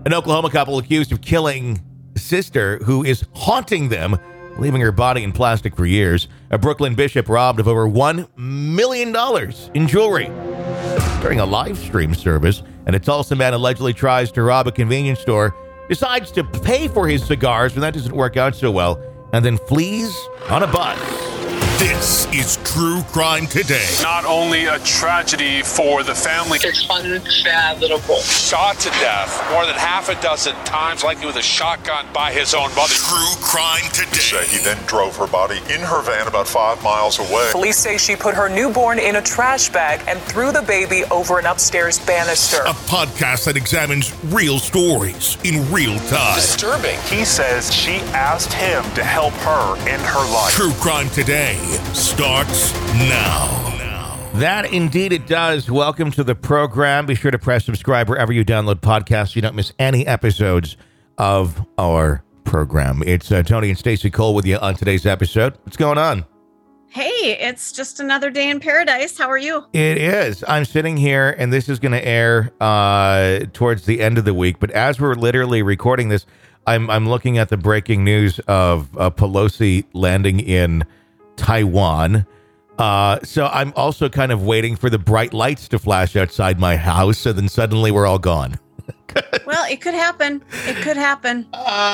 An Oklahoma couple accused of killing sister who is haunting them, leaving her body in plastic for years. A Brooklyn bishop robbed of over $1 million in jewelry during a live stream service, and a Tulsa man allegedly tries to rob a convenience store, decides to pay for his cigars, but that doesn't work out so well, and then flees on a bus. This is True Crime Today. Not only a tragedy for the family. It's unfathomable. Shot to death more than half a dozen times, likely with a shotgun by his own mother. True Crime Today. He then drove her body in her van about 5 miles away. Police say she put her newborn in a trash bag and threw the baby over an upstairs banister. A podcast that examines real stories in real time. Disturbing. He says she asked him to help her in her life. True Crime Today starts now. That indeed it does. Welcome to the program. Be sure to press subscribe wherever you download podcasts so you don't miss any episodes of our program. It's Tony and Stacey Cole with you on today's episode. What's going on? Hey, it's just another day in paradise. How are you? It is. I'm sitting here, and this is going to air towards the end of the week. But as we're literally recording this, I'm looking at the breaking news of Pelosi landing in Taiwan. So I'm also kind of waiting for the bright lights to flash outside my house, and then suddenly we're all gone. Well, it could happen. It could happen.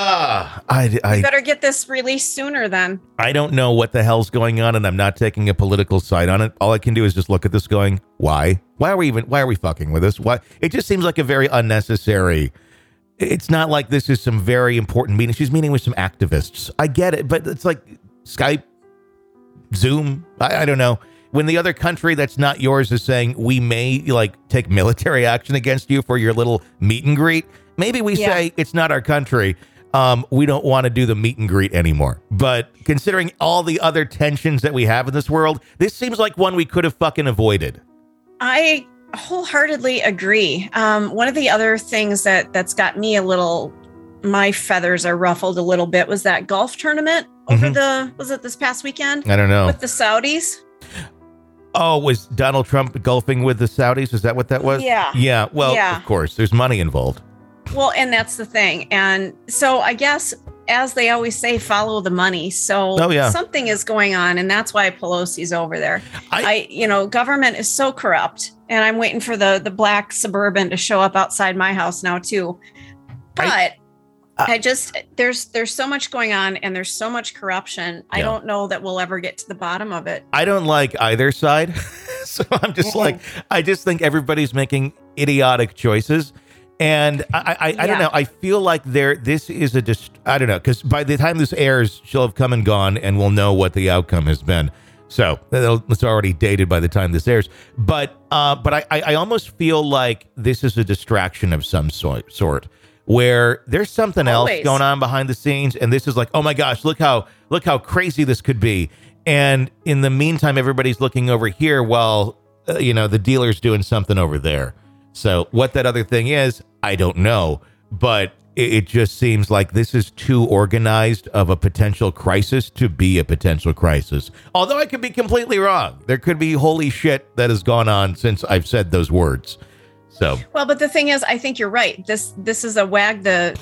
I better get this released sooner then. I don't know what the hell's going on, and I'm not taking a political side on it. All I can do is just look at this going, why? Why are we fucking with this? Why? It just seems like a very unnecessary. It's not like this is some very important meeting. She's meeting with some activists. I get it, but it's like Skype, Zoom, I don't know. When the other country that's not yours is saying we may take military action against you for your little meet and greet, maybe we say it's not our country. We don't want to do the meet and greet anymore. But considering all the other tensions that we have in this world, this seems like one we could have fucking avoided. I wholeheartedly agree. One of the other things that's got me my feathers are ruffled a little bit was that golf tournament over was it this past weekend? I don't know. With the Saudis? Oh, was Donald Trump golfing with the Saudis? Is that what that was? Yeah. Yeah. Well, of course, there's money involved. Well, and that's the thing. And so I guess, as they always say, follow the money. So something is going on, and that's why Pelosi's over there. Government is so corrupt, and I'm waiting for the black Suburban to show up outside my house now too. But there's so much going on, and there's so much corruption. I don't know that we'll ever get to the bottom of it. I don't like either side. So I'm just I just think everybody's making idiotic choices. And I don't know. I feel like this is I don't know, because by the time this airs, she'll have come and gone, and we'll know what the outcome has been. So it's already dated by the time this airs. But I almost feel like this is a distraction of some sort, where there's something else going on behind the scenes, and this is like, oh my gosh, look how crazy this could be. And in the meantime, everybody's looking over here while the dealer's doing something over there. So what that other thing is, I don't know, but it just seems like this is too organized of a potential crisis to be a potential crisis. Although I could be completely wrong. There could be holy shit that has gone on since I've said those words. So well, but the thing is, I think you're right. This is a wag the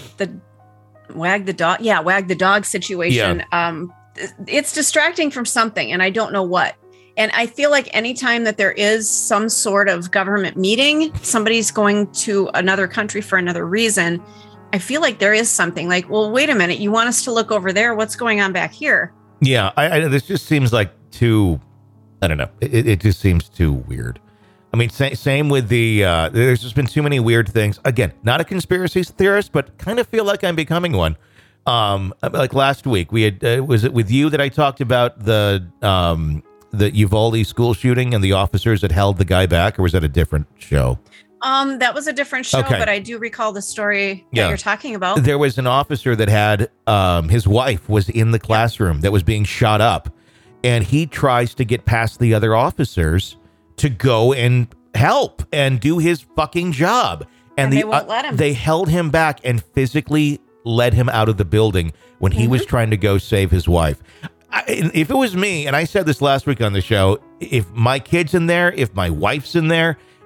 dog situation. Yeah. It's distracting from something, and I don't know what. And I feel like anytime that there is some sort of government meeting, somebody's going to another country for another reason. I feel like there is something like, well, wait a minute. You want us to look over there? What's going on back here? Yeah, this just seems like too, I don't know. It just seems too weird. I mean, same with there's just been too many weird things. Again, not a conspiracy theorist, but kind of feel like I'm becoming one. Like last week, we had, was it with you that I talked about the Uvalde school shooting and the officers that held the guy back, or was that a different show? That was a different show, but I do recall the story that you're talking about. There was an officer that had, his wife was in the classroom that was being shot up, and he tries to get past the other officers to go and help and do his fucking job. And they won't let him. They held him back and physically led him out of the building when he was trying to go save his wife. If it was me, and I said this last week on the show, if my kid's in there, if my wife's in there,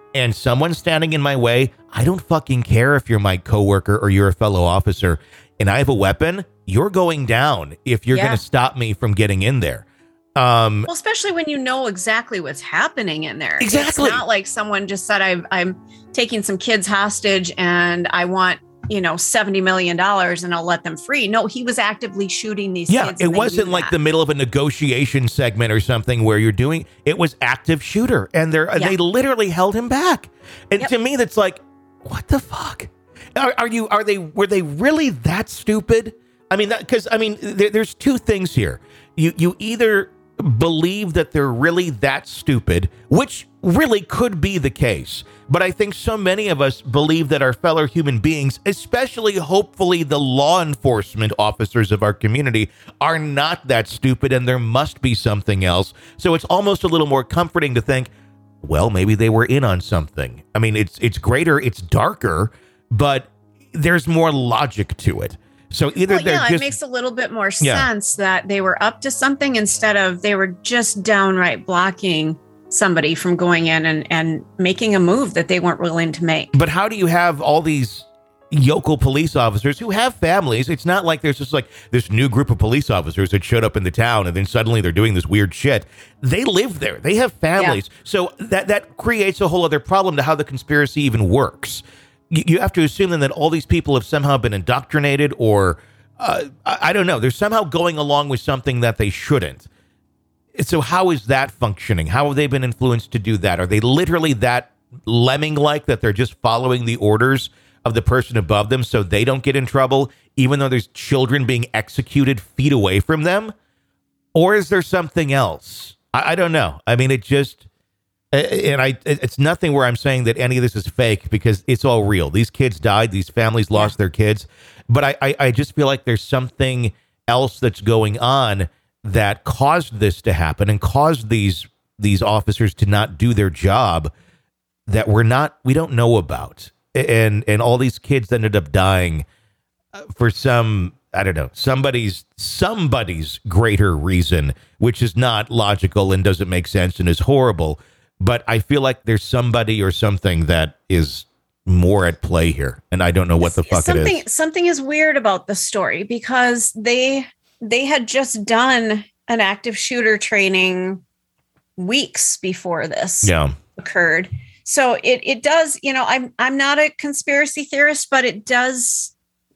and someone's standing in my way, I don't fucking care if you're my coworker or you're a fellow officer and I have a weapon, you're going down if you're going to stop me from getting in there. Well, especially when you know exactly what's happening in there. Exactly. It's not like someone just said, I'm taking some kids hostage and I want, $70 million and I'll let them free. No, he was actively shooting these kids. Yeah, it wasn't like the middle of a negotiation segment or something where you're doing, it was active shooter and they literally held him back. And to me, that's like, what the fuck? Were they really that stupid? I mean, there's two things here. You either believe that they're really that stupid, which really could be the case. But I think so many of us believe that our fellow human beings, especially hopefully the law enforcement officers of our community, are not that stupid and there must be something else. So it's almost a little more comforting to think, well, maybe they were in on something. I mean, it's greater, it's darker, but there's more logic to it. So either it makes a little bit more sense that they were up to something instead of they were just downright blocking somebody from going in and making a move that they weren't willing to make. But how do you have all these yokel police officers who have families? It's not like there's just like this new group of police officers that showed up in the town and then suddenly they're doing this weird shit. They live there. They have families. Yeah. So that creates a whole other problem to how the conspiracy even works. You have to assume then that all these people have somehow been indoctrinated or, I don't know, they're somehow going along with something that they shouldn't. So how is that functioning? How have they been influenced to do that? Are they literally that lemming-like that they're just following the orders of the person above them so they don't get in trouble, even though there's children being executed feet away from them? Or is there something else? I don't know. I mean, it's nothing where I'm saying that any of this is fake because it's all real. These kids died. These families lost their kids. But I just feel like there's something else that's going on that caused this to happen and caused these officers to not do their job that we don't know about. And all these kids ended up dying for some, I don't know, somebody's greater reason, which is not logical and doesn't make sense and is horrible. But I feel like there's somebody or something that is more at play here. And I don't know what the fuck it is. Something is weird about the story because they had just done an active shooter training weeks before this occurred. So it does, I'm not a conspiracy theorist, but it does.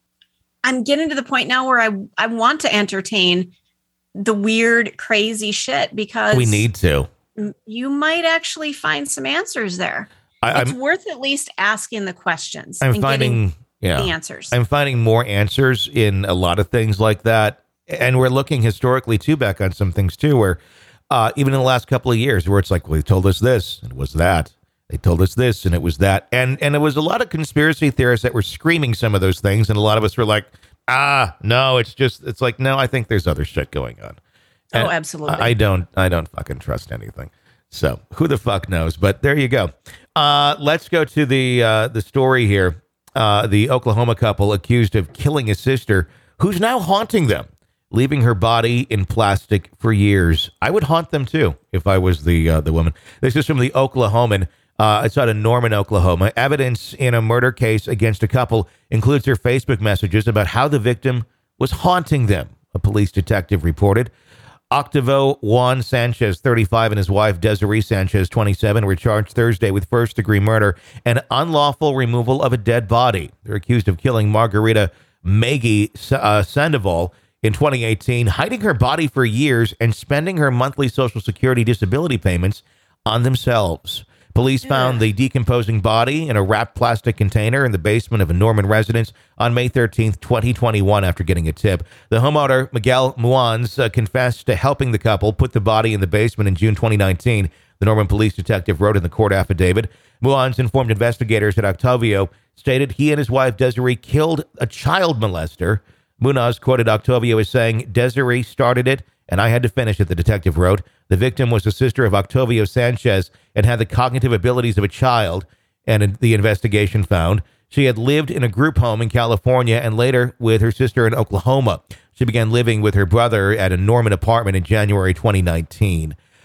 I'm getting to the point now where I want to entertain the weird, crazy shit because we need to. You might actually find some answers there. It's worth at least asking the questions. I'm finding the answers. I'm finding more answers in a lot of things like that. And we're looking historically too back on some things too, where even in the last couple of years where it's like, well, they told us this and it was that. They told us this and it was that. And it was a lot of conspiracy theorists that were screaming some of those things. And a lot of us were like, no, it's like, no, I think there's other shit going on. And absolutely. I don't fucking trust anything. So who the fuck knows? But there you go. Let's go to the story here. The Oklahoma couple accused of killing his sister, who's now haunting them, leaving her body in plastic for years. I would haunt them too if I was the woman. This is from the Oklahoman. It's out of Norman, Oklahoma. Evidence in a murder case against a couple includes their Facebook messages about how the victim was haunting them, a police detective reported. Octavio Juan Sanchez, 35, and his wife, Desiree Sanchez, 27, were charged Thursday with first-degree murder and unlawful removal of a dead body. They're accused of killing Margarita Maggie Sandoval in 2018, hiding her body for years and spending her monthly Social Security disability payments on themselves. Police found the decomposing body in a wrapped plastic container in the basement of a Norman residence on May 13th, 2021, after getting a tip. The homeowner, Miguel Muanz, confessed to helping the couple put the body in the basement in June 2019. The Norman police detective wrote in the court affidavit. Muanz informed investigators that Octavio stated he and his wife, Desiree, killed a child molester. Munoz quoted Octavio as saying, "Desiree started it, and I had to finish it," the detective wrote. The victim was the sister of Octavio Sanchez and had the cognitive abilities of a child, and the investigation found she had lived in a group home in California and later with her sister in Oklahoma. She began living with her brother at a Norman apartment in January 2019.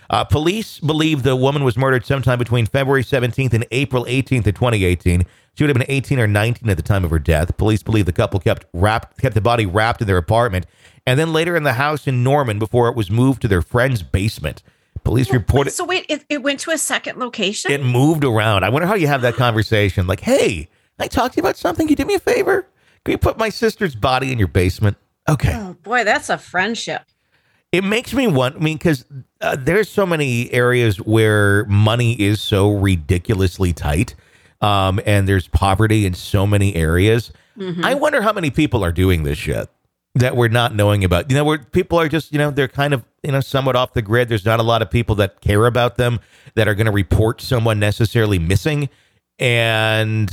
Police believe the woman was murdered sometime between February 17th and April 18th of 2018. She would have been 18 or 19 at the time of her death. Police believe the couple kept the body wrapped in their apartment and then later in the house in Norman before it was moved to their friend's basement. Police reported. So wait, it went to a second location? It moved around. I wonder how you have that conversation. Like, hey, can I talk to you about something? Can you do me a favor? Can you put my sister's body in your basement? Okay. Oh, boy, that's a friendship. It makes me want, because there's so many areas where money is so ridiculously tight, and there's poverty in so many areas. Mm-hmm. I wonder how many people are doing this shit that we're not knowing about. Where people are just, they're kind of, somewhat off the grid. There's not a lot of people that care about them that are going to report someone necessarily missing. And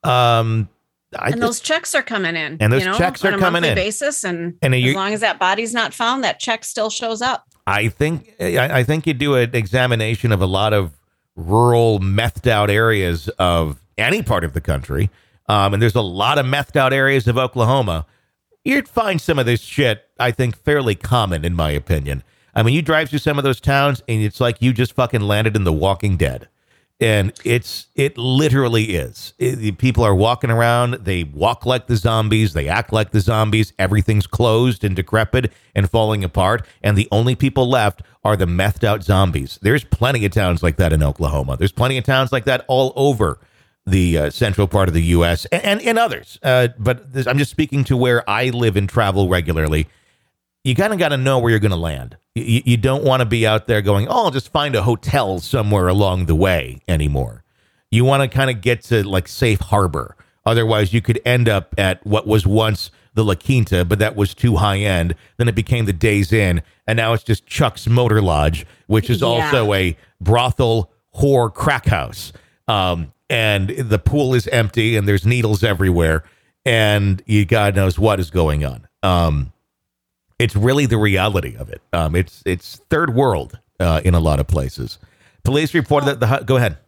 those checks are coming in. And those checks are coming in. On a monthly basis. And as long as that body's not found, that check still shows up. I think you do an examination of a lot of rural methed out areas of any part of the country. And there's a lot of methed out areas of Oklahoma. You'd find some of this shit, I think, fairly common, in my opinion. I mean, you drive through some of those towns and it's like you just fucking landed in The Walking Dead. And it literally is. People are walking around. They walk like the zombies. They act like the zombies. Everything's closed and decrepit and falling apart. And the only people left are the methed out zombies. There's plenty of towns like that in Oklahoma. There's plenty of towns like that all over the central part of the U.S. and others. But I'm just speaking to where I live and travel regularly. You kind of got to know where you're going to land. You don't want to be out there going, I'll just find a hotel somewhere along the way anymore. You want to kind of get to like safe harbor. Otherwise, you could end up at what was once the La Quinta, but that was too high end. Then it became the Days Inn. And now it's just Chuck's Motor Lodge, which is also a brothel, whore, crack house. And the pool is empty and there's needles everywhere. And God knows what is going on. It's really the reality of it. It's third world in a lot of places. Police reported that go ahead.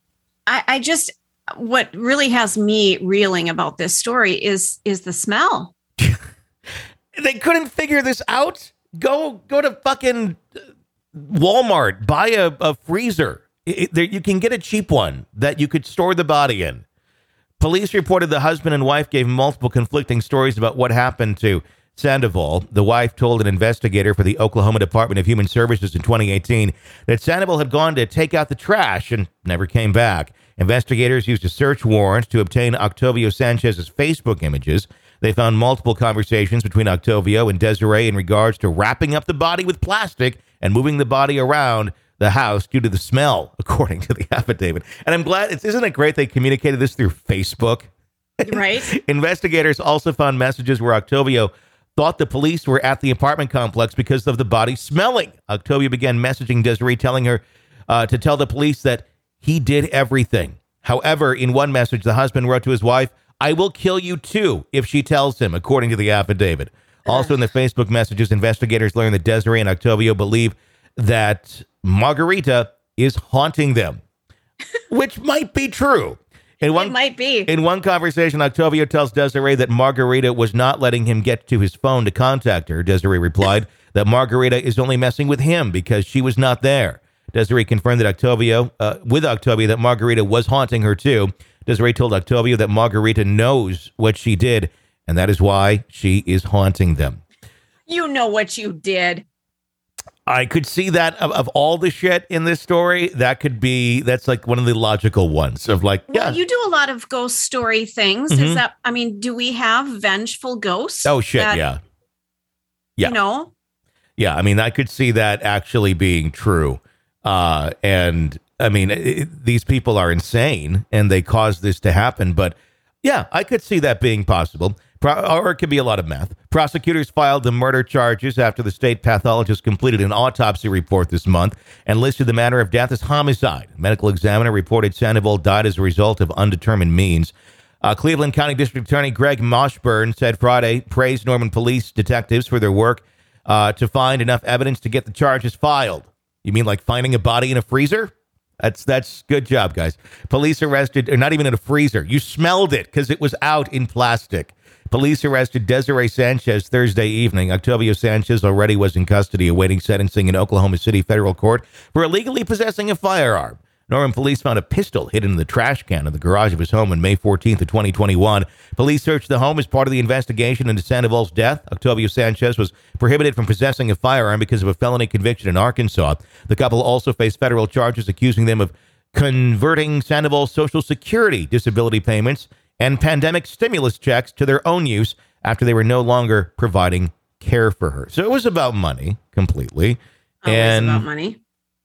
What really has me reeling about this story is the smell. They couldn't figure this out. Go to fucking Walmart, buy a freezer. You can get a cheap one that you could store the body in. Police reported the husband and wife gave multiple conflicting stories about what happened to Sandoval. The wife told an investigator for the Oklahoma Department of Human Services in 2018 that Sandoval had gone to take out the trash and never came back. Investigators used a search warrant to obtain Octavio Sanchez's Facebook images. They found multiple conversations between Octavio and Desiree in regards to wrapping up the body with plastic and moving the body around the house due to the smell, according to the affidavit. And I'm glad, isn't it great they communicated this through Facebook? Right. Investigators also found messages where Octavio thought the police were at the apartment complex because of the body smelling. Octavio began messaging Desiree, telling her to tell the police that he did everything. However, in one message, the husband wrote to his wife, "I will kill you too if she tells him," according to the affidavit. Also in the Facebook messages, investigators learned that Desiree and Octavio believe that Margarita is haunting them, which might be true. It might be. In one conversation, Octavio tells Desiree that Margarita was not letting him get to his phone to contact her. Desiree replied that Margarita is only messing with him because she was not there. Desiree confirmed that Octavio that Margarita was haunting her too. Desiree told Octavio that Margarita knows what she did, and that is why she is haunting them. You know what you did. I could see that of all the shit in this story, that's like one of the logical ones of like, well, you do a lot of ghost story things. Mm-hmm. Do we have vengeful ghosts? Oh, shit. Yeah. You know? Yeah. I mean, I could see that actually being true. And I mean, these people are insane and they caused this to happen. But yeah, I could see that being possible. Or it could be a lot of meth. Prosecutors filed the murder charges after the state pathologist completed an autopsy report this month and listed the manner of death as homicide. A medical examiner reported Sandoval died as a result of undetermined means. Cleveland County District Attorney Greg Moshburn said Friday praised Norman police detectives for their work to find enough evidence to get the charges filed. You mean like finding a body in a freezer? That's good job, guys. Police arrested, or not even in a freezer. You smelled it because it was out in plastic. Police arrested Desiree Sanchez Thursday evening. Octavio Sanchez already was in custody awaiting sentencing in Oklahoma City federal court for illegally possessing a firearm. Norman police found a pistol hidden in the trash can in the garage of his home on May 14th of 2021. Police searched the home as part of the investigation into Sandoval's death. Octavio Sanchez was prohibited from possessing a firearm because of a felony conviction in Arkansas. The couple also faced federal charges accusing them of converting Sandoval's Social Security disability payments and pandemic stimulus checks to their own use after they were no longer providing care for her. So it was about money completely. Always about money.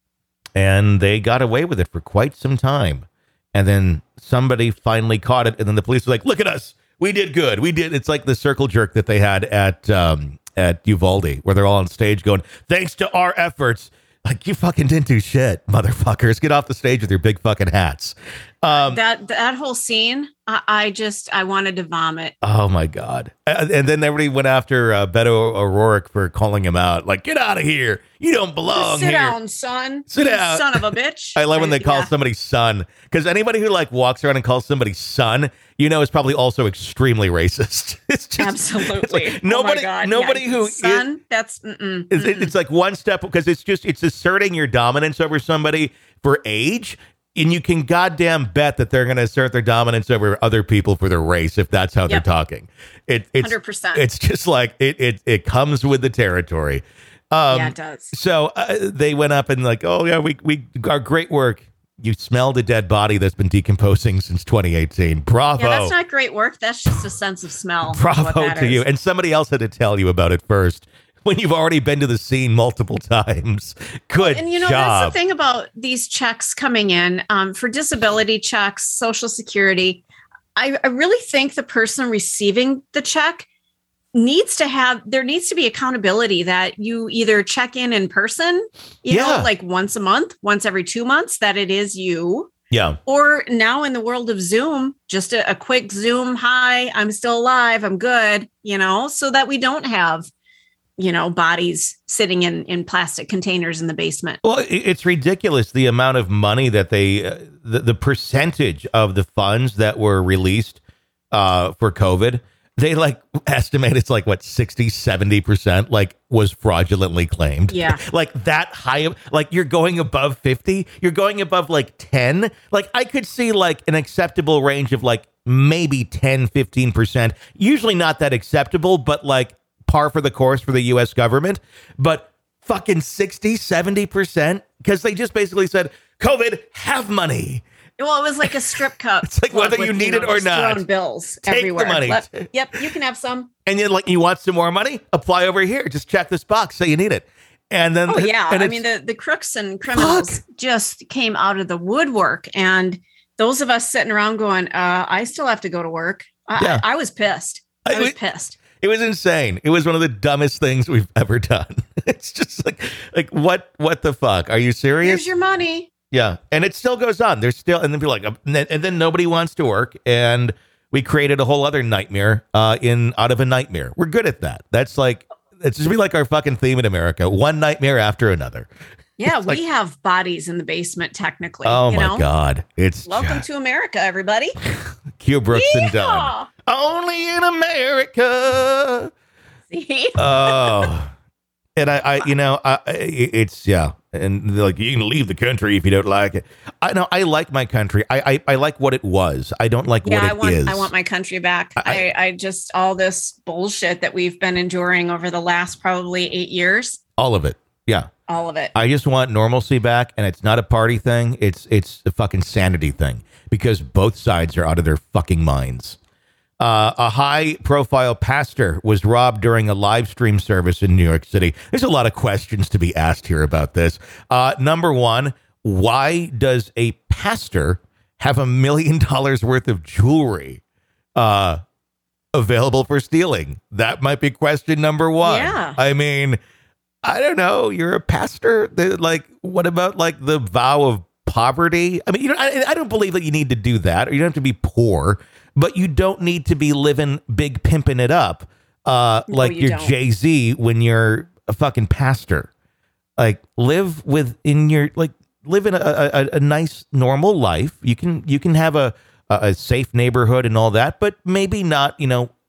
And they got away with it for quite some time. And then somebody finally caught it. And then the police were like, look at us. We did good. We did. It's like the circle jerk that they had at Uvalde, where they're all on stage going, thanks to our efforts. Like, you fucking didn't do shit, motherfuckers. Get off the stage with your big fucking hats. That whole scene, I wanted to vomit. Oh, my God. And then everybody went after Beto O'Rourke for calling him out. Like, get out of here. You don't belong here. Sit down, son. Sit down. Son of a bitch. I love when they call somebody son. Because anybody who, like, walks around and calls somebody son, you know, is probably also extremely racist. It's just absolutely. It's like nobody who son. That's it's like one step, because it's asserting your dominance over somebody for age, and you can goddamn bet that they're going to assert their dominance over other people for their race if that's how they're talking. It's 100%. It's just like it comes with the territory. Yeah, it does. So they went up and like, oh yeah, we our great work. You smelled a dead body that's been decomposing since 2018. Bravo. Yeah, that's not great work. That's just a sense of smell. Bravo to you. And somebody else had to tell you about it first when you've already been to the scene multiple times. Good And you know, job. That's the thing about these checks coming in for disability checks, Social Security. I really think the person receiving the check there needs to be accountability that you either check in person, you know, like once a month, once every 2 months, that it is you. Yeah. Or now in the world of Zoom, just a quick Zoom. Hi, I'm still alive. I'm good. You know, so that we don't have, you know, bodies sitting in plastic containers in the basement. Well, it's ridiculous the amount of money that the percentage of the funds that were released for COVID. They like estimate it's like what 60-70% like was fraudulently claimed. Yeah. Like that high, like you're going above 50, you're going above like 10. Like I could see like an acceptable range of like maybe 10-15%. Usually not that acceptable, but like par for the course for the US government. But fucking 60-70%, because they just basically said, COVID, have money. Well, it was like a strip cup. It's like whether you need it or not. Throwing bills Take everywhere. the money. Yep, you can have some. And then, like, you want some more money? Apply over here. Just check this box. Say you need it. And then, I mean, the crooks and criminals just came out of the woodwork. And those of us sitting around going, I still have to go to work. I was pissed. I was pissed. It was insane. It was one of the dumbest things we've ever done. It's just like what the fuck? Are you serious? Here's your money. Yeah, and it still goes on. There's still, and then people like, and then nobody wants to work, and we created a whole other nightmare out of a nightmare. We're good at that. That's like, it's just be like our fucking theme in America: one nightmare after another. Yeah, we have bodies in the basement technically. Oh my God, it's welcome to America, everybody. Q Brooks and Dunn, only in America. See? Oh. And it's and like you can leave the country if you don't like it. I know I like my country. I like what it was. I don't like what it is. I want my country back. I just all this bullshit that we've been enduring over the last probably 8 years. All of it. Yeah. All of it. I just want normalcy back, and it's not a party thing. It's a fucking sanity thing, because both sides are out of their fucking minds. A high-profile pastor was robbed during a live stream service in New York City. There's a lot of questions to be asked here about this. Number one, why does a pastor have $1 million worth of jewelry available for stealing? That might be question number one. Yeah. I mean, I don't know. You're a pastor. Like, what about like the vow of poverty? I mean, I don't believe that you need to do that, or you don't have to be poor. But you don't need to be living big, pimping it up like you're Jay-Z when you're a fucking pastor. Like live in a nice, normal life. You can have a safe neighborhood and all that, but maybe not,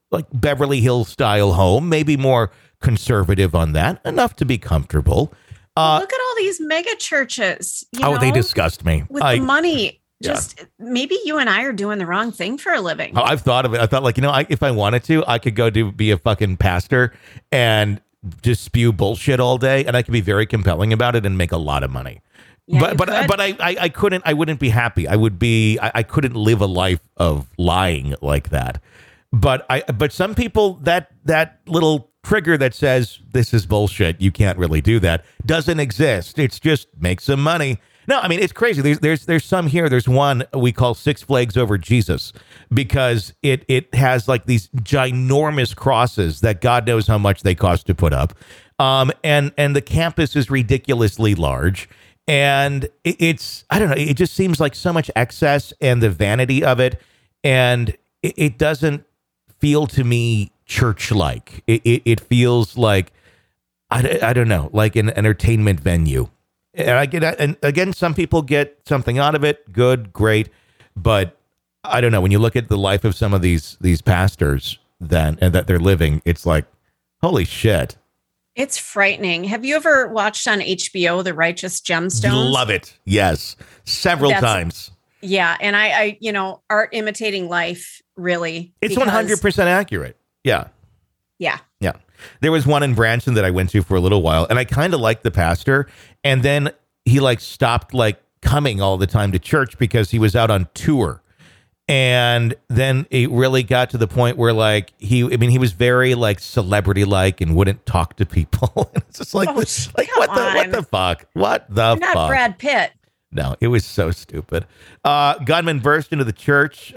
like Beverly Hills style home, maybe more conservative on that, enough to be comfortable. Look at all these mega churches. They disgust me. With the money. Maybe you and I are doing the wrong thing for a living. I've thought of it. I thought, like, if I wanted to, I could go be a fucking pastor and just spew bullshit all day, and I could be very compelling about it and make a lot of money. Yeah, but I couldn't. I wouldn't be happy. I couldn't live a life of lying like that. But some people, that little trigger that says this is bullshit, you can't really do that, doesn't exist. It's just make some money. No, I mean, it's crazy. There's some here. There's one we call Six Flags Over Jesus, because it has like these ginormous crosses that God knows how much they cost to put up. And the campus is ridiculously large. And it's, I don't know, it just seems like so much excess and the vanity of it. And it doesn't feel to me church-like. It feels like, I don't know, like an entertainment venue. And I get that. And again, some people get something out of it. Good, great. But I don't know. When you look at the life of some of these pastors and that they're living, it's like, holy shit. It's frightening. Have you ever watched on HBO The Righteous Gemstones? Love it. Yes. Several times. Yeah. And I art imitating life, really. It's 100% accurate. Yeah. Yeah. Yeah. There was one in Branson that I went to for a little while, and I kind of liked the pastor. And then he like stopped like coming all the time to church because he was out on tour. And then it really got to the point where like he was very like celebrity like and wouldn't talk to people. It's just like, what the fuck? What the fuck? Not Brad Pitt. No, it was so stupid. Gunman burst into his church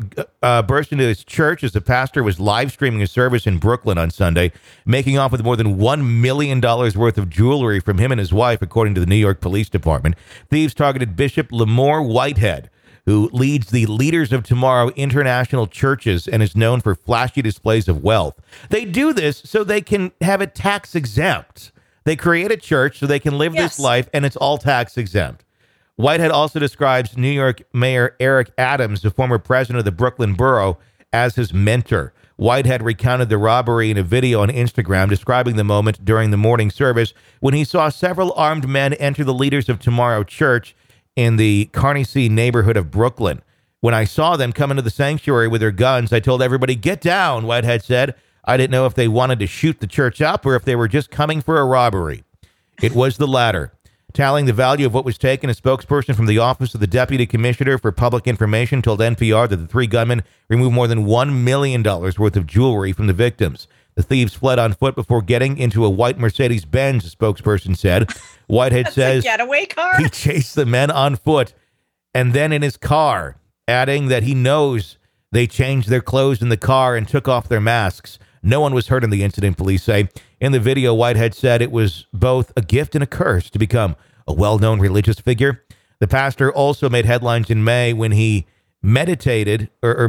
as the pastor was live streaming a service in Brooklyn on Sunday, making off with more than $1 million worth of jewelry from him and his wife, according to the New York Police Department. Thieves targeted Bishop Lamore Whitehead, who leads the Leaders of Tomorrow International Churches and is known for flashy displays of wealth. They do this so they can have it tax exempt. They create a church so they can live this life, and it's all tax exempt. Whitehead also describes New York Mayor Eric Adams, the former president of the Brooklyn borough, as his mentor. Whitehead recounted the robbery in a video on Instagram, describing the moment during the morning service when he saw several armed men enter the Leaders of Tomorrow church in the Carnegie neighborhood of Brooklyn. When I saw them come into the sanctuary with their guns, I told everybody, "Get down," Whitehead said. I didn't know if they wanted to shoot the church up or if they were just coming for a robbery. It was the latter. Tallying the value of what was taken, a spokesperson from the Office of the Deputy Commissioner for Public Information told NPR that the three gunmen removed more than $1 million worth of jewelry from the victims. The thieves fled on foot before getting into a white Mercedes-Benz, the spokesperson said. Whitehead says a getaway car? He chased the men on foot and then in his car, adding that he knows they changed their clothes in the car and took off their masks. No one was hurt in the incident, police say. In the video, Whitehead said it was both a gift and a curse to become a well-known religious figure. The pastor also made headlines in May when he mediated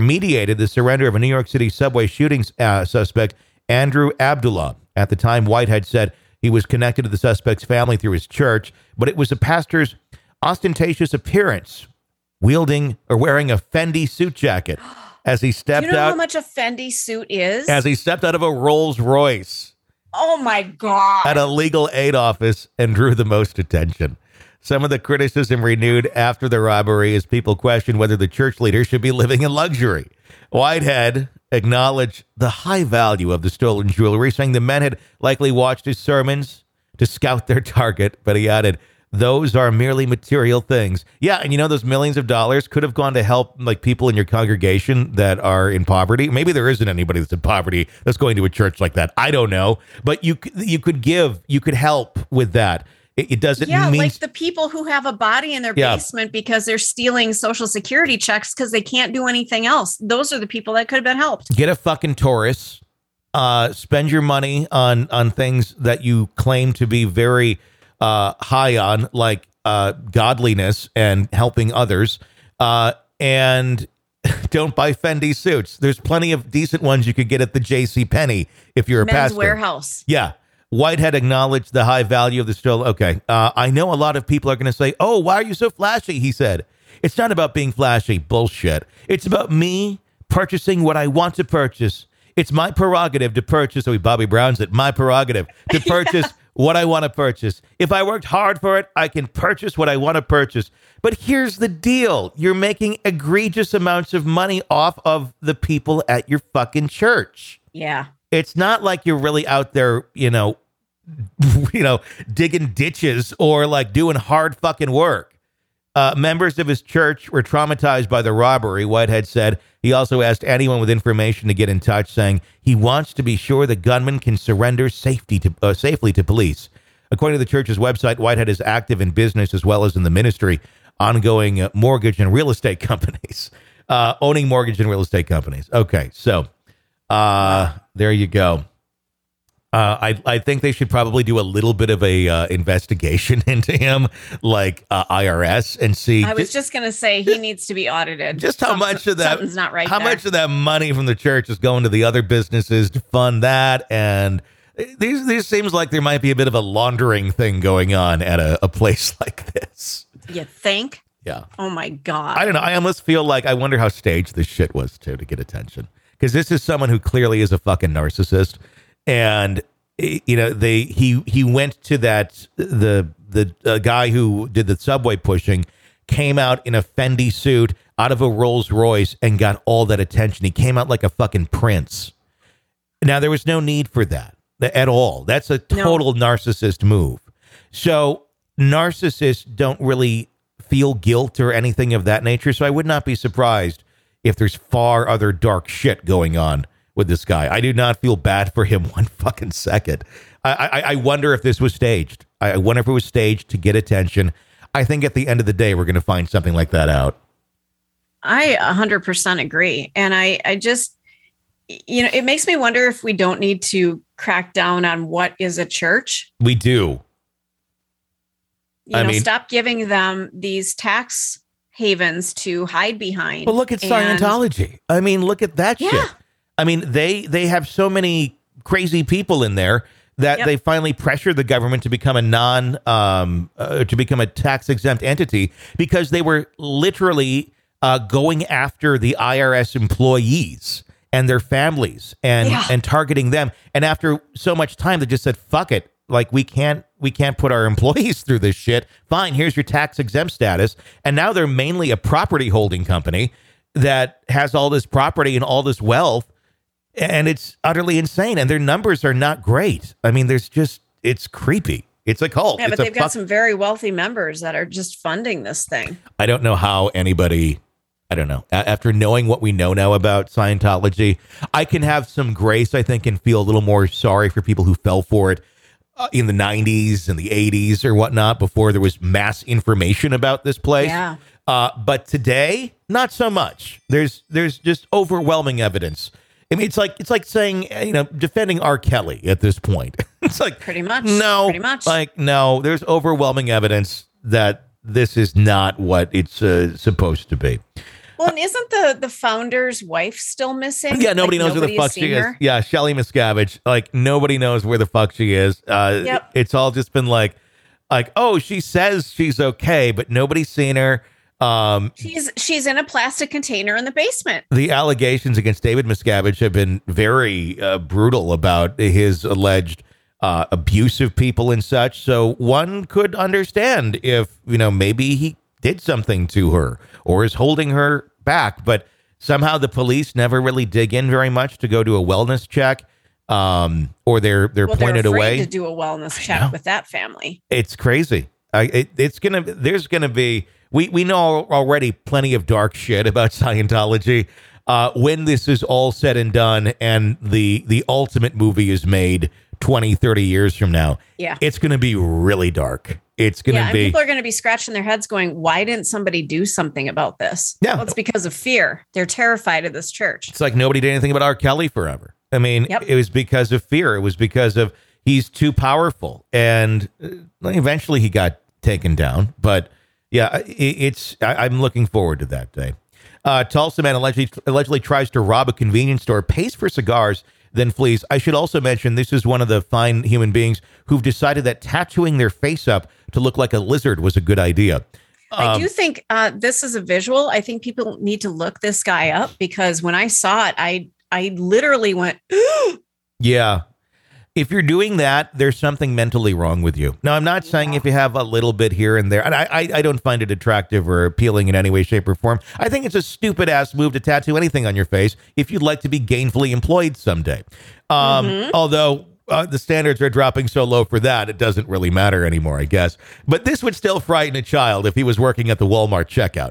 the surrender of a New York City subway shooting suspect, Andrew Abdullah. At the time, Whitehead said he was connected to the suspect's family through his church, but it was the pastor's ostentatious appearance, wielding or wearing a Fendi suit jacket as he stepped out. Do you know how much a Fendi suit is? As he stepped out of a Rolls Royce. Oh my God. At a legal aid office and drew the most attention. Some of the criticism renewed after the robbery as people questioned whether the church leader should be living in luxury. Whitehead acknowledged the high value of the stolen jewelry, saying the men had likely watched his sermons to scout their target, but he added, those are merely material things. Yeah, and those millions of dollars could have gone to help like people in your congregation that are in poverty. Maybe there isn't anybody that's in poverty that's going to a church like that. I don't know. But you could help with that. It doesn't mean... like the people who have a body in their basement because they're stealing Social Security checks because they can't do anything else. Those are the people that could have been helped. Get a fucking Taurus. Spend your money on things that you claim to be very... high on, like godliness and helping others, and don't buy Fendi suits. There's plenty of decent ones you could get at the JCPenney if you're a Men's pastor. Warehouse. Yeah. Whitehead acknowledged the high value of the stolen. Okay. I know a lot of people are going to say, oh, why are you so flashy? He said, it's not about being flashy. Bullshit. It's about me purchasing what I want to purchase. It's my prerogative to purchase. So Bobby Brown's it. My prerogative to purchase what I want to purchase. If I worked hard for it, I can purchase what I want to purchase. But here's the deal. You're making egregious amounts of money off of the people at your fucking church. Yeah. It's not like you're really out there, digging ditches or like doing hard fucking work. Members of his church were traumatized by the robbery, Whitehead said. He also asked anyone with information to get in touch, saying he wants to be sure the gunman can surrender safely to police. According to the church's website, Whitehead is active in business as well as in the ministry, ongoing mortgage and real estate companies, owning mortgage and real estate companies. Okay, so there you go. I think they should probably do a little bit of a investigation into him, like IRS, and see. I was just going to say he needs to be audited. Just how much of that? Something's not right. How much of that money from the church is going to the other businesses to fund that? And these seems like there might be a bit of a laundering thing going on at a place like this. You think? Yeah. Oh my God. I don't know. I almost feel like I wonder how staged this shit was too to get attention, because this is someone who clearly is a fucking narcissist. And he went to that the guy who did the subway pushing came out in a Fendi suit out of a Rolls Royce and got all that attention. He came out like a fucking prince. Now there was no need for that at all. That's a total narcissist move. So narcissists don't really feel guilt or anything of that nature. So I would not be surprised if there's far other dark shit going on with this guy. I do not feel bad for him one fucking second. I wonder if this was staged. I wonder if it was staged to get attention. I think at the end of the day, we're going to find something like that out. I 100% agree. And I just, it makes me wonder if we don't need to crack down on what is a church. We do. Stop giving them these tax havens to hide behind. Well, look at Scientology. Look at that shit. They have so many crazy people in there that they finally pressured the government to become a tax exempt entity, because they were literally going after the IRS employees and their families and targeting them. And after so much time, they just said, fuck it. Like, we can't put our employees through this shit. Fine, here's your tax exempt status. And now they're mainly a property holding company that has all this property and all this wealth. And it's utterly insane. And their numbers are not great. It's creepy. It's a cult. Yeah, but they've got some very wealthy members that are just funding this thing. I don't know how anybody, after knowing what we know now about Scientology, I can have some grace, I think, and feel a little more sorry for people who fell for it in the 90s and the 80s or whatnot, before there was mass information about this place. Yeah. But today, not so much. There's just overwhelming evidence. It's like saying, defending R. Kelly at this point. It's like, pretty much. No, there's overwhelming evidence that this is not what it's supposed to be. Well, and isn't the founder's wife still missing? Yeah, nobody knows where the fuck she is. Yeah, Shelley Miscavige. Like, nobody knows where the fuck she is. It's all just been like, oh, she says she's okay, but nobody's seen her. She's in a plastic container in the basement. The allegations against David Miscavige have been very brutal about his alleged abuse of people and such. So one could understand if, maybe he did something to her or is holding her back. But somehow the police never really dig in very much to go do a wellness check, or they're pointed they're away to do a wellness check with that family. It's crazy. There's gonna be. We know already plenty of dark shit about Scientology. When this is all said and done and the ultimate movie is made 20, 30 years from now, it's going to be really dark. It's going to be. People are going to be scratching their heads going, why didn't somebody do something about this? Yeah. Well, it's because of fear. They're terrified of this church. It's like nobody did anything about R. Kelly forever. It was because of fear. It was because of he's too powerful. And eventually he got taken down. But yeah, I'm looking forward to that day. Tulsa man allegedly tries to rob a convenience store, pays for cigars, then flees. I should also mention this is one of the fine human beings who've decided that tattooing their face up to look like a lizard was a good idea. I do think this is a visual. I think people need to look this guy up, because when I saw it, I literally went, yeah. If you're doing that, there's something mentally wrong with you. Now, I'm not saying if you have a little bit here and there, and I don't find it attractive or appealing in any way, shape, or form. I think it's a stupid ass move to tattoo anything on your face if you'd like to be gainfully employed someday. Although the standards are dropping so low for that, it doesn't really matter anymore, I guess. But this would still frighten a child if he was working at the Walmart checkout.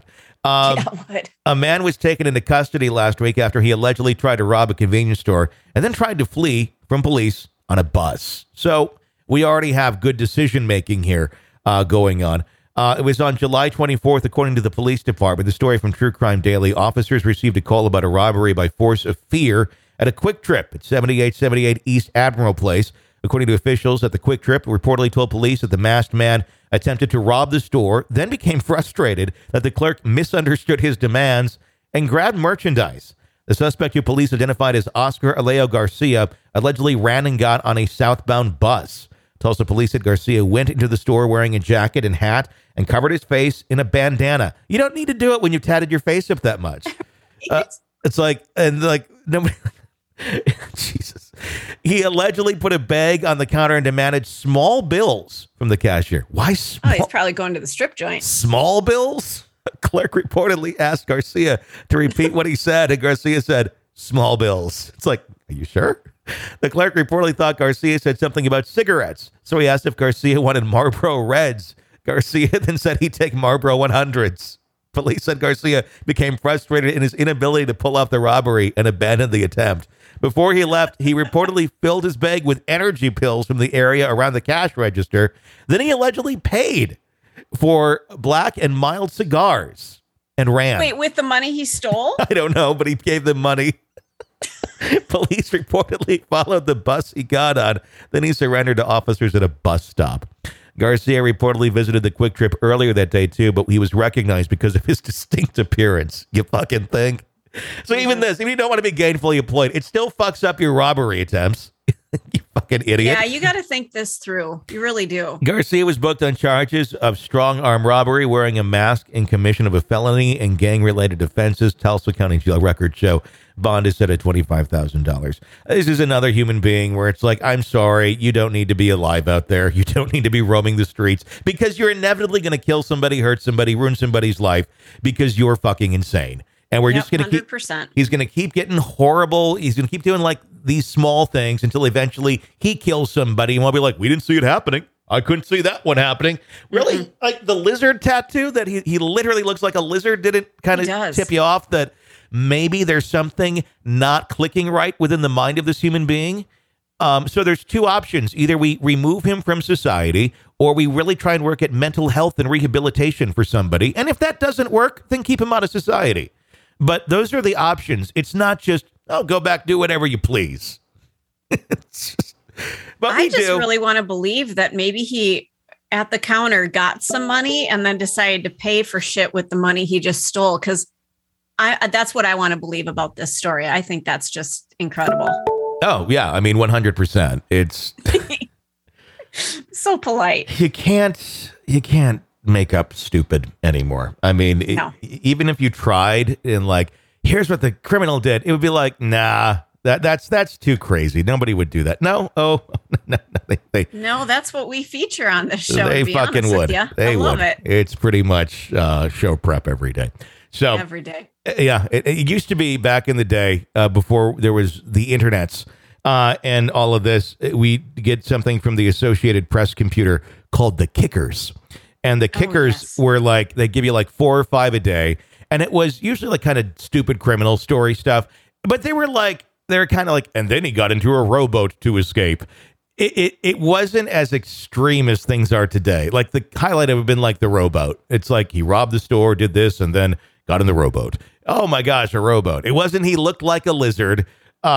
A man was taken into custody last week after he allegedly tried to rob a convenience store and then tried to flee from police on a bus. So we already have good decision making here going on. It was on July 24th, according to the police department. The story from True Crime Daily. Officers received a call about a robbery by force of fear at a Quick Trip at 7878 East Admiral Place. According to officials at the Quick Trip, reportedly told police that the masked man attempted to rob the store, then became frustrated that the clerk misunderstood his demands and grabbed merchandise. The suspect, who police identified as Oscar Aleo Garcia, allegedly ran and got on a southbound bus. Tulsa police said Garcia went into the store wearing a jacket and hat and covered his face in a bandana. You don't need to do it when you've tatted your face up that much. It's like, and like, nobody... Jesus. He allegedly put a bag on the counter and demanded small bills from the cashier. Why small? Oh, he's probably going to the strip joint. Small bills? A clerk reportedly asked Garcia to repeat what he said, and Garcia said, small bills. It's like, are you sure? The clerk reportedly thought Garcia said something about cigarettes, so he asked if Garcia wanted Marlboro Reds. Garcia then said he'd take Marlboro 100s. Police said Garcia became frustrated in his inability to pull off the robbery and abandoned the attempt. Before he left, he reportedly filled his bag with energy pills from the area around the cash register. Then he allegedly paid for black and mild cigars and ran. Wait, with the money he stole? I don't know, but he gave them money. Police reportedly followed the bus he got on. Then he surrendered to officers at a bus stop. Garcia reportedly visited the Quick Trip earlier that day, too, but he was recognized because of his distinct appearance. You fucking think? So even this, if you don't want to be gainfully employed, it still fucks up your robbery attempts. You fucking idiot. Yeah, you got to think this through. You really do. Garcia was booked on charges of strong arm robbery, wearing a mask, in commission of a felony, and gang-related offenses. Tulsa County Jail records show bond is set at $25,000. This is another human being where it's like, I'm sorry, you don't need to be alive out there. You don't need to be roaming the streets because you're inevitably going to kill somebody, hurt somebody, ruin somebody's life because you're fucking insane. And we're just going to keep, 100%. He's going to keep getting horrible. He's going to keep doing like these small things until eventually he kills somebody and we'll be like, we didn't see it happening. I couldn't see that one happening. Really? Mm-hmm. Like the lizard tattoo that he literally looks like a lizard didn't kind of tip you off that maybe there's something not clicking right within the mind of this human being. So there's two options. Either we remove him from society or we really try and work at mental health and rehabilitation for somebody. And if that doesn't work, then keep him out of society. But those are the options. It's not just, oh, go back, do whatever you please. But I just really want to believe that maybe he, at the counter, got some money and then decided to pay for shit with the money he just stole. Because that's what I want to believe about this story. I think that's just incredible. Oh, yeah. I mean, 100%. It's so polite. You can't make up stupid anymore. I mean, no. Even if you tried and like, here's what the criminal did, it would be like, nah, that's too crazy. Nobody would do that. No. Oh, no, that's what we feature on this show. They fucking would. They love it. It's pretty much show prep every day. So every day. Yeah. It used to be back in the day before there was the internets and all of this, we get something from the Associated Press computer called the Kickers. And the Kickers were like, they give you like 4 or 5 a day. And it was usually like kind of stupid criminal story stuff. But they were kind of like, and then he got into a rowboat to escape. It wasn't as extreme as things are today. Like the highlight of it been like the rowboat. It's like he robbed the store, did this, and then got in the rowboat. Oh my gosh, a rowboat. It wasn't he looked like a lizard.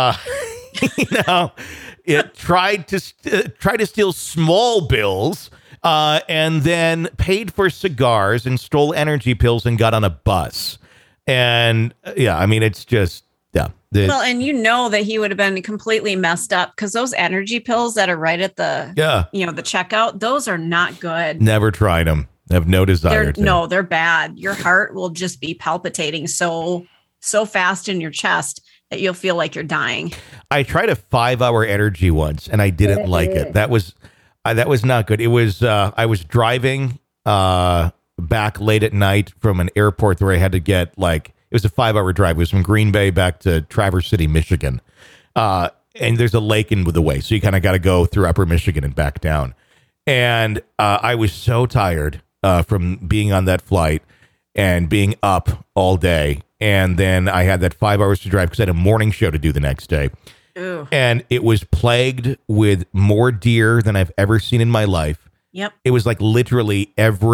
It tried to steal small bills. And then paid for cigars and stole energy pills and got on a bus. And yeah, I mean, it's just, yeah. Well, and you know that he would have been completely messed up because those energy pills that are right at the, the checkout, those are not good. Never tried them. Have no desire to. No, they're bad. Your heart will just be palpitating so fast in your chest. that you'll feel like you're dying. I tried a 5-hour energy once, and I didn't like it. That was not good. It was I was driving back late at night from an airport where I had to get it was a 5-hour drive. It was from Green Bay back to Traverse City, Michigan. And there's a lake in the way, so you kind of got to go through Upper Michigan and back down. And I was so tired from being on that flight and being up all day. And then I had that 5 hours to drive because I had a morning show to do the next day. Ew. And it was plagued with more deer than I've ever seen in my life. Yep. It was like literally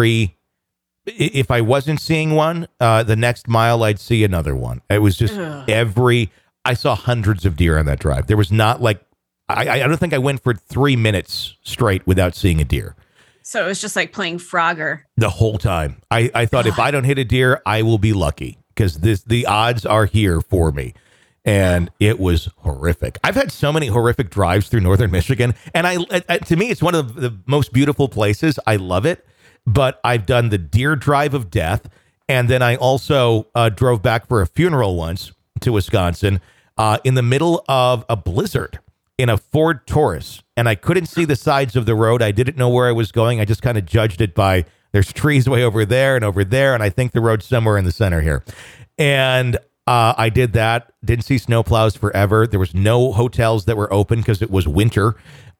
if I wasn't seeing one, the next mile I'd see another one. It was just I saw hundreds of deer on that drive. There was not I don't think I went for 3 minutes straight without seeing a deer. So it was just like playing Frogger the whole time. I thought if I don't hit a deer, I will be lucky because the odds are here for me. And it was horrific. I've had so many horrific drives through northern Michigan, and to me, it's one of the most beautiful places. I love it, but I've done the deer drive of death, and then I also drove back for a funeral once to Wisconsin in the middle of a blizzard in a Ford Taurus, and I couldn't see the sides of the road. I didn't know where I was going. I just kind of judged it by there's trees way over there, and I think the road's somewhere in the center here. And I did that. Didn't see snowplows forever. There was no hotels that were open because it was winter.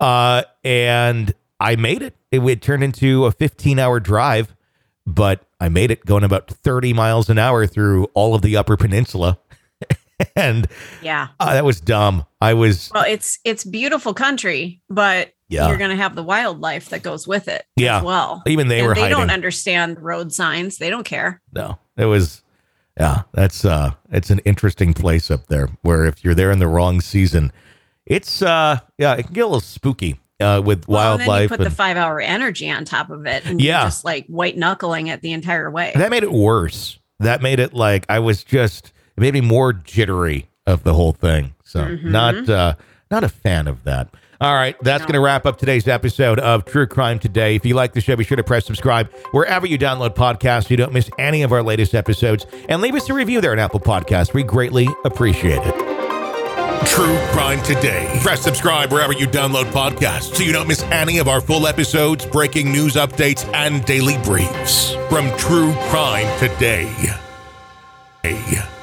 And I made it. It turned into a 15-hour drive, but I made it going about 30 miles an hour through all of the Upper Peninsula. And that was dumb. It's beautiful country, but you're going to have the wildlife that goes with it as well. Even they they don't understand road signs. They don't care. No, it was. Yeah, it's an interesting place up there where if you're there in the wrong season, it's it can get a little spooky with wildlife. And then you put the 5-hour energy on top of it, and you're just like white knuckling it the entire way. That made it worse. That made it like it made me more jittery of the whole thing. So not a fan of that. All right, that's going to wrap up today's episode of True Crime Today. If you like the show, be sure to press subscribe wherever you download podcasts so you don't miss any of our latest episodes. And leave us a review there on Apple Podcasts. We greatly appreciate it. True Crime Today. Press subscribe wherever you download podcasts so you don't miss any of our full episodes, breaking news updates, and daily briefs. From True Crime Today.